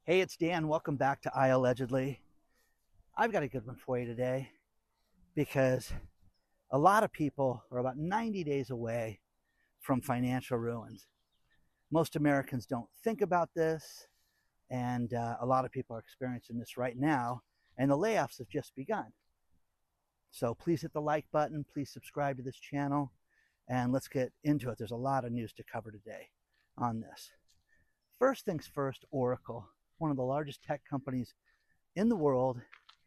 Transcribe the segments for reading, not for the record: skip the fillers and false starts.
Hey, it's Dan. Welcome back to I Allegedly. I've got a good one for you today because a lot of people are about 90 days away from financial ruins. Most Americans don't think about this, and a lot of people are experiencing this right now, and the layoffs have just begun. So please hit the like button, please subscribe to this channel, and let's get into it. There's a lot of news to cover today on this. First things first, Oracle, one of the largest tech companies in the world,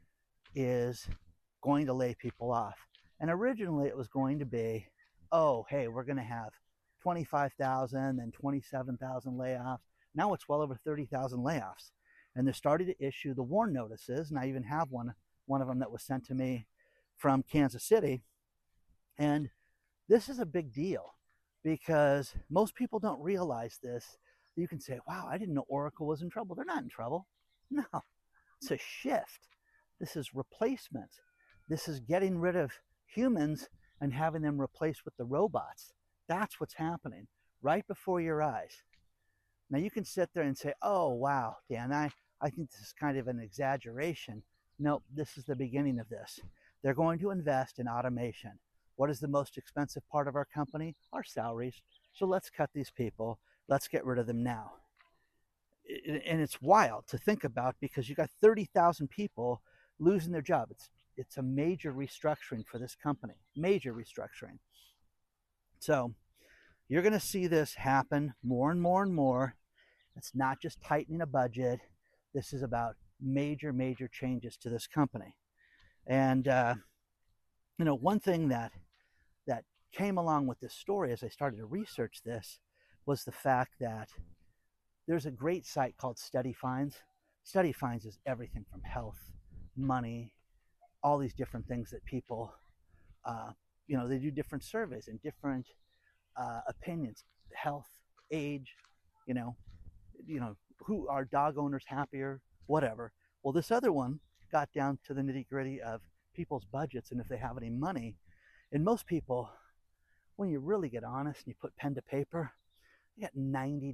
is going to lay people off. And originally it was going to be, oh, hey, we're going to have 25,000 and 27,000 layoffs. Now it's well over 30,000 layoffs. And they're starting to issue the warn notices. And I even have one of them that was sent to me from Kansas City. And this is a big deal because most people don't realize this. You can say, wow, I didn't know Oracle was in trouble. They're not in trouble. No, it's a shift. This is replacement. This is getting rid of humans and having them replaced with the robots. That's what's happening right before your eyes. Now you can sit there and say, oh, wow, Dan, I think this is kind of an exaggeration. No, this is the beginning of this. They're going to invest in automation. What is the most expensive part of our company? Our salaries. So let's cut these people. Let's get rid of them now. And it's wild to think about because you got 30,000 people losing their job. It's a major restructuring for this company, major restructuring. So you're going to see this happen more and more and more. It's not just tightening a budget. This is about major changes to this company. And one thing that came along with this story as I started to research this was the fact that there's a great site called Study Finds. Study Finds is everything from health, money, all these different things that people, they do different surveys and different opinions, health, age, you know, who are dog owners happier, whatever. Well, this other one got down to the nitty gritty of people's budgets and if they have any money. And most people, when you really get honest and you put pen to paper, you got 90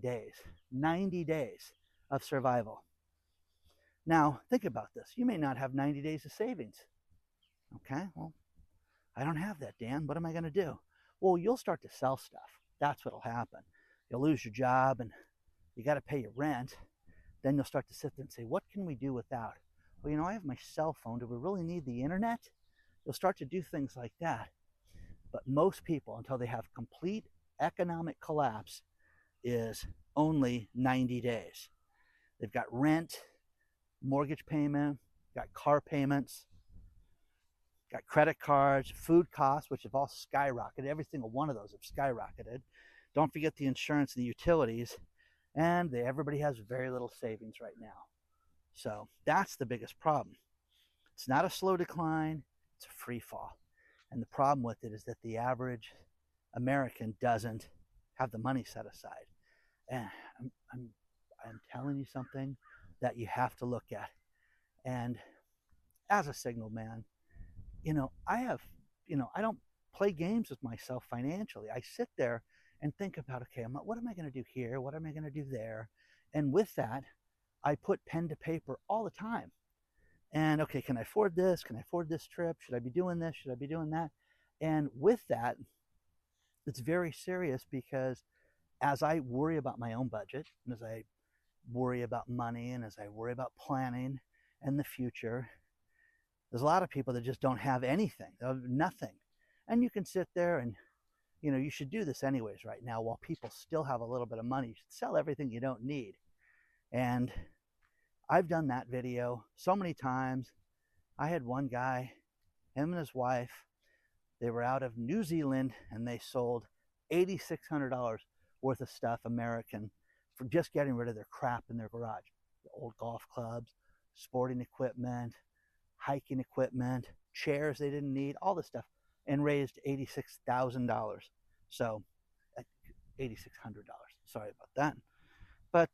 days of survival. Now, think about this. You may not have 90 days of savings. Okay, well, I don't have that, Dan. What am I going to do? Well, you'll start to sell stuff. That's what'll happen. You'll lose your job and you got to pay your rent. Then you'll start to sit there and say, what can we do without? Well, I have my cell phone. Do we really need the internet? You'll start to do things like that. But most people, until they have complete economic collapse, is only 90 days. They've got rent, mortgage payment, got car payments, got credit cards, food costs, which have all skyrocketed. Every single one of those have skyrocketed. Don't forget the insurance and the utilities. And everybody has very little savings right now. So that's the biggest problem. It's not a slow decline, it's a free fall. And the problem with it is that the average American doesn't have the money set aside. And I'm telling you something that you have to look at. And as a signal man, I don't play games with myself financially. I sit there and think about, okay, what am I going to do here? What am I going to do there? And with that, I put pen to paper all the time. And okay, can I afford this? Can I afford this trip? Should I be doing this? Should I be doing that? And with that, it's very serious because as I worry about my own budget, and as I worry about money, and as I worry about planning and the future, there's a lot of people that just don't have anything, nothing. And you can sit there and, you should do this anyways right now while people still have a little bit of money. You should sell everything you don't need. And I've done that video so many times. I had one guy, him and his wife, they were out of New Zealand and they sold $8,600 worth of stuff American for just getting rid of their crap in their garage. The old golf clubs, sporting equipment, hiking equipment, chairs they didn't need, all this stuff, and raised $86,000. So, $8,600. Sorry about that. But,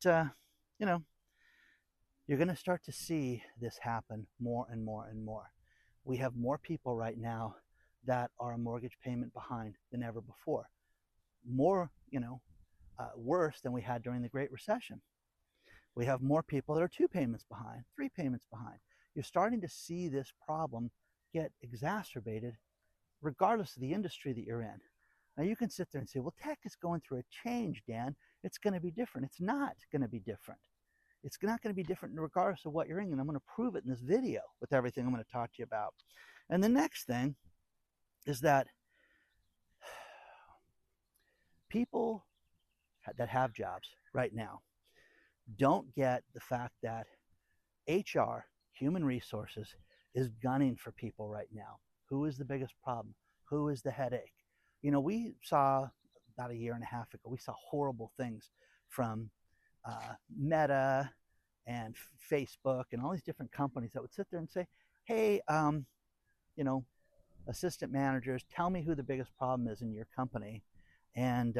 you're going to start to see this happen more and more and more. We have more people right now that are a mortgage payment behind than ever before. More, worse than we had during the Great Recession. We have more people that are 2 payments behind, 3 payments behind. You're starting to see this problem get exacerbated regardless of the industry that you're in. Now you can sit there and say, well, tech is going through a change, Dan. It's going to be different. It's not going to be different. It's not going to be different regardless of what you're in. And I'm going to prove it in this video with everything I'm going to talk to you about. And the next thing is that people that have jobs right now don't get the fact that HR, human resources, is gunning for people right now. Who is the biggest problem? Who is the headache? You know, we saw about a year and a half ago, we saw horrible things from Meta and Facebook and all these different companies that would sit there and say, hey, you know, assistant managers, tell me who the biggest problem is in your company, and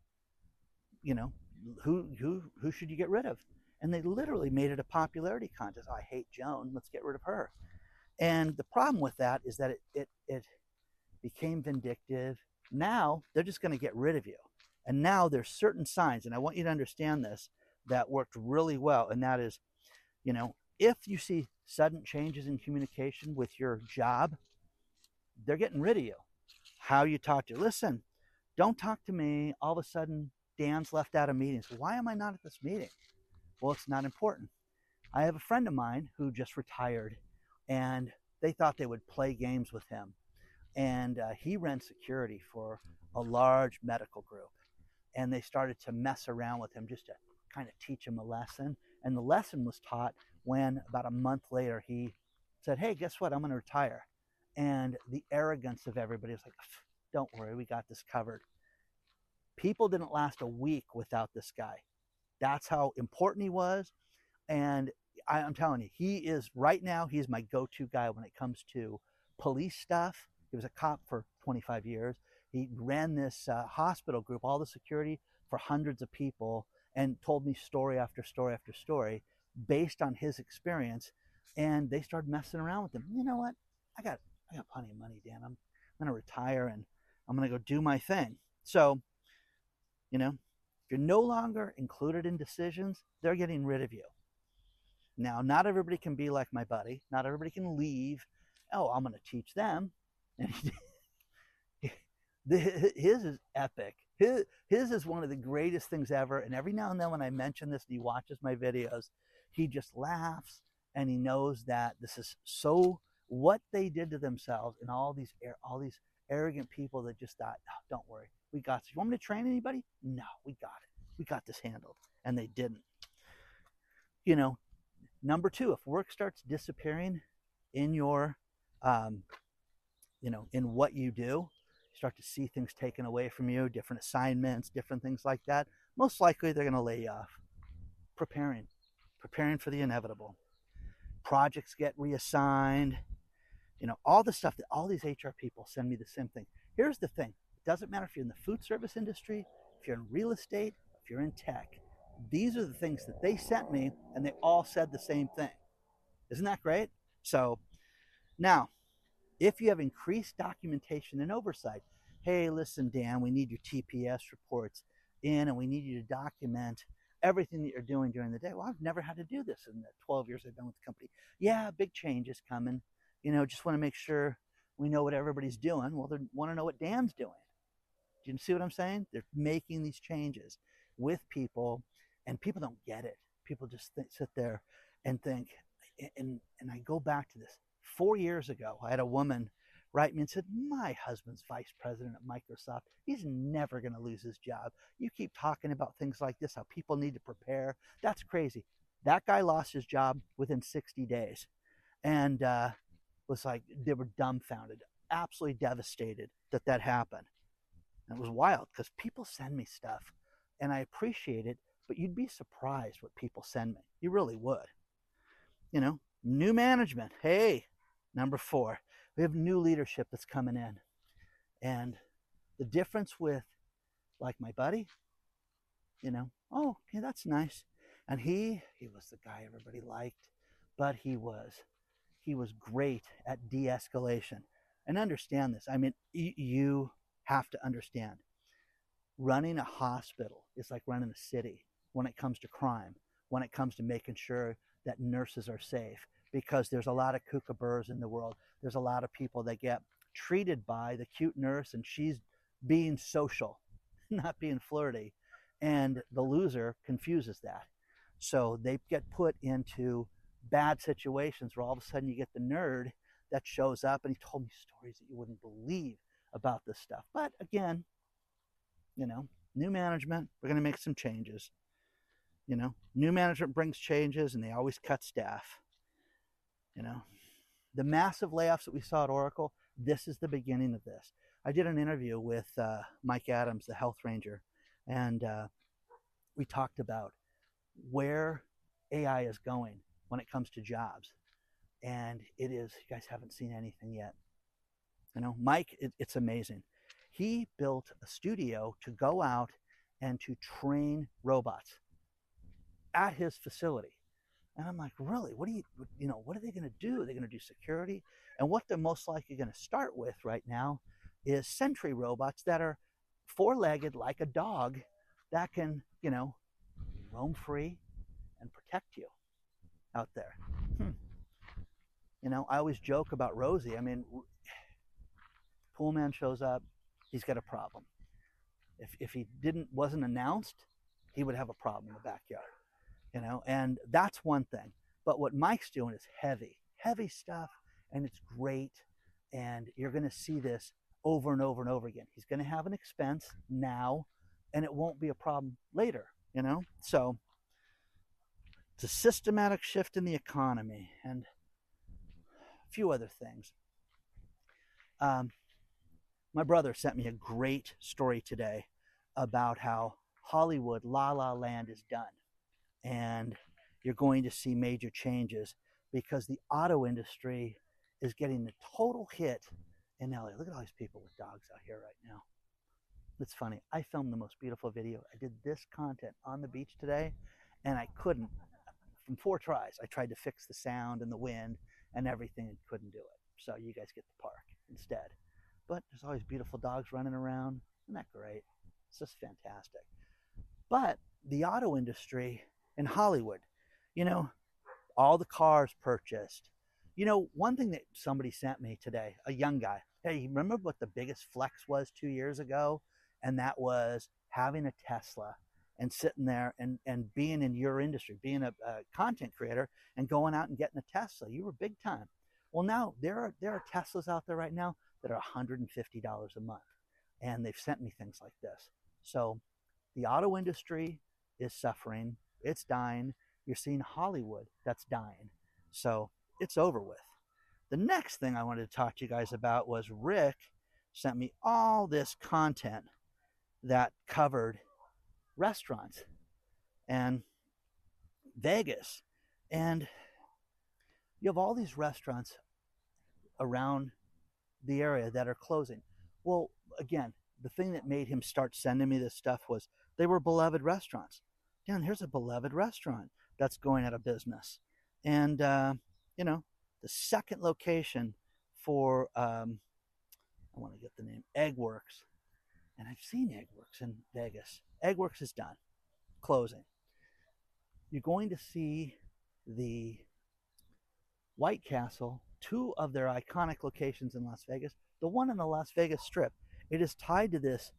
you know, who should you get rid of? And they literally made it a popularity contest. I hate Joan, let's get rid of her. And the problem with that is that it became vindictive. Now they're just going to get rid of you. And now there's certain signs, and I want you to understand this, that worked really well. And that is, you know, if you see sudden changes in communication with your job, they're getting rid of you. How you talk to you. Listen, don't talk to me. All of a sudden, Dan's left out of meetings. Why am I not at this meeting? Well, it's not important. I have a friend of mine who just retired, and they thought they would play games with him. And he ran security for a large medical group. And they started to mess around with him just to kind of teach him a lesson. And the lesson was taught when about a month later he said, hey, guess what? I'm going to retire. And the arrogance of everybody was like, don't worry, we got this covered. People didn't last a week without this guy. That's how important he was. And I'm telling you, he is right now, he's my go-to guy when it comes to police stuff. He was a cop for 25 years. He ran this hospital group, all the security for hundreds of people, and told me story after story after story based on his experience. And they started messing around with him. You know what? I got plenty of money, Dan. I'm going to retire and I'm going to go do my thing. So, you know, if you're no longer included in decisions, they're getting rid of you. Now, not everybody can be like my buddy. Not everybody can leave. Oh, I'm going to teach them. And his is epic. His is one of the greatest things ever. And every now and then when I mention this and he watches my videos, he just laughs and he knows that this is so what they did to themselves, and all these arrogant people that just thought, oh, don't worry, we got this. You want me to train anybody? No, we got it. We got this handled. And they didn't. You know, number two, if work starts disappearing in your, you know, in what you do, you start to see things taken away from you, different assignments, different things like that, most likely they're going to lay you off. Preparing for the inevitable. Projects get reassigned. You know, all the stuff that all these HR people send me the same thing. Here's the thing. It doesn't matter if you're in the food service industry, if you're in real estate, if you're in tech. These are the things that they sent me, and they all said the same thing. Isn't that great? So now, if you have increased documentation and oversight, hey, listen, Dan, we need your TPS reports in, and we need you to document everything that you're doing during the day. Well, I've never had to do this in the 12 years I've been with the company. Yeah, big change is coming. You know, just want to make sure we know what everybody's doing. Well, they want to know what Dan's doing. Do you see what I'm saying? They're making these changes with people, and people don't get it. People just sit there and think, and I go back to this. 4 years ago, I had a woman write me and said, my husband's vice president at Microsoft. He's never going to lose his job. You keep talking about things like this, how people need to prepare. That's crazy. That guy lost his job within 60 days. And was like, they were dumbfounded, absolutely devastated that happened. And it was wild because people send me stuff and I appreciate it, but you'd be surprised what people send me. You really would. You know, new management. Hey, number 4, we have new leadership that's coming in. And the difference with, like, my buddy, you know, oh, okay, that's nice. And he was the guy everybody liked, but he was great at de-escalation. And understand this. I mean, you have to understand. Running a hospital is like running a city when it comes to crime. when it comes to making sure that nurses are safe, because there's a lot of kookaburras in the world. There's a lot of people that get treated by the cute nurse and she's being social, not being flirty, and the loser confuses that. So they get put into bad situations where all of a sudden you get the nerd that shows up and he told me stories that you wouldn't believe about this stuff. But again, new management, we're going to make some changes. New management brings changes and they always cut staff. The massive layoffs that we saw at Oracle, this is the beginning of this. I did an interview with Mike Adams, the health ranger, and we talked about where AI is going when it comes to jobs. And it is, you guys haven't seen anything yet. Mike, it's amazing. He built a studio to go out and to train robots at his facility. And I'm like, really? What are they going to do? Are they going to do security? And what they're most likely going to start with right now is sentry robots that are four-legged like a dog that can, roam free and protect you out there. I always joke about Rosie. I mean, pool man shows up, he's got a problem. If he wasn't announced, he would have a problem in the backyard. And that's one thing. But what Mike's doing is heavy stuff, and it's great. And you're going to see this over and over and over again. He's going to have an expense now, and it won't be a problem later, So it's a systematic shift in the economy and a few other things. My brother sent me a great story today about how Hollywood La La Land is done. And you're going to see major changes because the auto industry is getting the total hit in LA. Look at all these people with dogs out here right now. It's funny. I filmed the most beautiful video. I did this content on the beach today, and I couldn't. From 4 tries, I tried to fix the sound and the wind and everything and couldn't do it. So you guys get the park instead. But there's always beautiful dogs running around. Isn't that great? It's just fantastic. But the auto industry in Hollywood, all the cars purchased. One thing that somebody sent me today, a young guy, hey, remember what the biggest flex was 2 years ago? And that was having a Tesla and sitting there and being in your industry, being a content creator and going out and getting a Tesla. You were big time. Well, now there are Teslas out there right now that are $150 a month. And they've sent me things like this. So the auto industry is suffering. It's dying. You're seeing Hollywood that's dying. So it's over with. The next thing I wanted to talk to you guys about was Rick sent me all this content that covered restaurants and Vegas. And you have all these restaurants around the area that are closing. Well, again, the thing that made him start sending me this stuff was they were beloved restaurants. Dan, here's a beloved restaurant that's going out of business. And, the second location for, I want to get the name, Eggworks. And I've seen Eggworks in Vegas. Eggworks is done, closing. You're going to see the White Castle, 2 of their iconic locations in Las Vegas. The one in the Las Vegas Strip, it is tied to this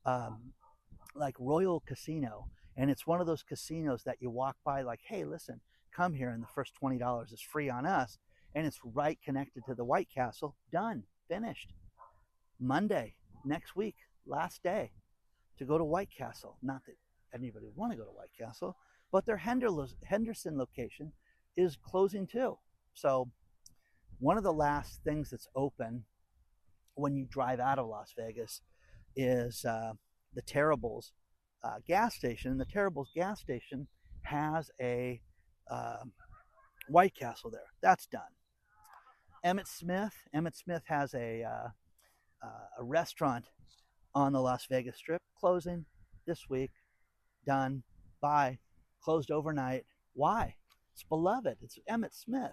like Royal Casino. And it's one of those casinos that you walk by like, hey, listen, come here and the first $20 is free on us. And it's right connected to the White Castle. Done. Finished. Monday, next week, last day to go to White Castle. Not that anybody would want to go to White Castle, but their Henderson location is closing too. So one of the last things that's open when you drive out of Las Vegas is the Terrible's gas station. And the Terrible's gas station has a White Castle there. That's done. Emmett Smith has a restaurant on the Las Vegas Strip, closing this week. Done. Bye. Closed overnight. Why? It's beloved. It's Emmett Smith.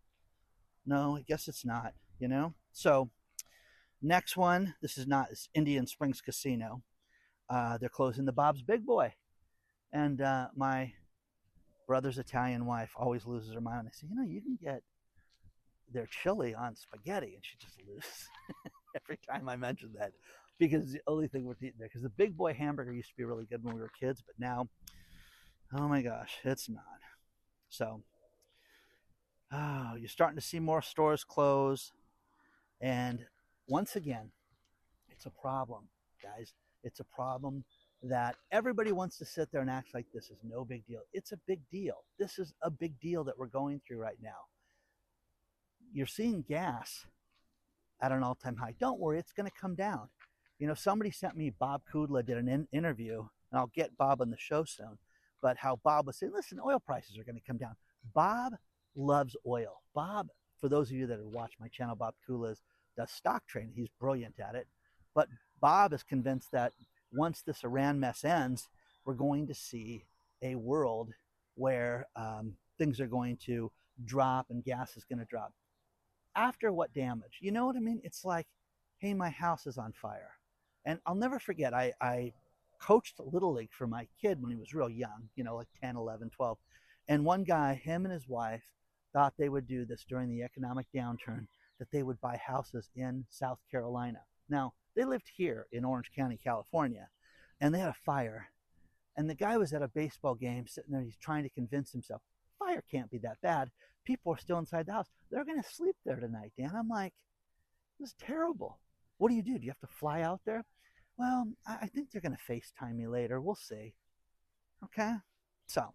No, I guess it's not, So next one, this is not, it's Indian Springs Casino. They're closing the Bob's Big Boy. And my brother's Italian wife always loses her mind. I say, you can get their chili on spaghetti, and she just loses every time I mention that, because it's the only thing we're eating there. Because the big boy hamburger used to be really good when we were kids, but now, oh my gosh, it's not. So, you're starting to see more stores close, and once again, it's a problem, guys. It's a problem that everybody wants to sit there and act like this is no big deal. It's a big deal. This is a big deal that we're going through right now. You're seeing gas at an all-time high. Don't worry, it's going to come down. Somebody sent me, Bob Kudla did an interview, and I'll get Bob on the show soon, but how Bob was saying, listen, oil prices are going to come down. Bob loves oil. Bob, for those of you that have watched my channel, Bob Kudla does stock trading. He's brilliant at it. But Bob is convinced that once this Iran mess ends, we're going to see a world where things are going to drop and gas is going to drop. After what damage? You know what I mean? It's like, hey, my house is on fire. And I'll never forget, I coached Little League for my kid when he was real young, like 10, 11, 12. And one guy, him and his wife, thought they would do this during the economic downturn, that they would buy houses in South Carolina. Now, they lived here in Orange County, California, and they had a fire. And the guy was at a baseball game sitting there. He's trying to convince himself, fire can't be that bad. People are still inside the house. They're going to sleep there tonight, Dan. I'm like, this is terrible. What do? Do you have to fly out there? Well, I think they're going to FaceTime me later. We'll see. Okay? So,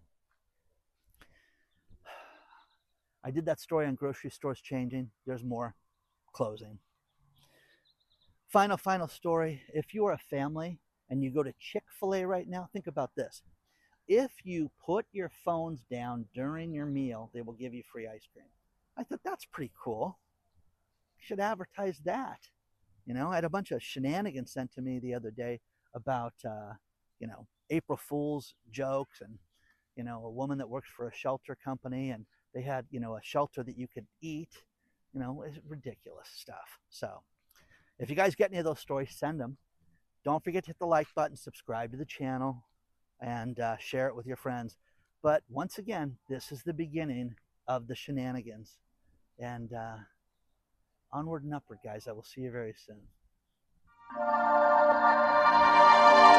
I did that story on grocery stores changing. There's more closing. Final story. If you are a family and you go to Chick-fil-A right now, think about this. If you put your phones down during your meal, they will give you free ice cream. I thought that's pretty cool. You should advertise that. I had a bunch of shenanigans sent to me the other day about, April Fool's jokes, and, a woman that works for a shelter company, and they had, a shelter that you could eat. It's ridiculous stuff. So if you guys get any of those stories, send them. Don't forget to hit the like button, subscribe to the channel, and share it with your friends. But once again, this is the beginning of the shenanigans. And onward and upward, guys. I will see you very soon.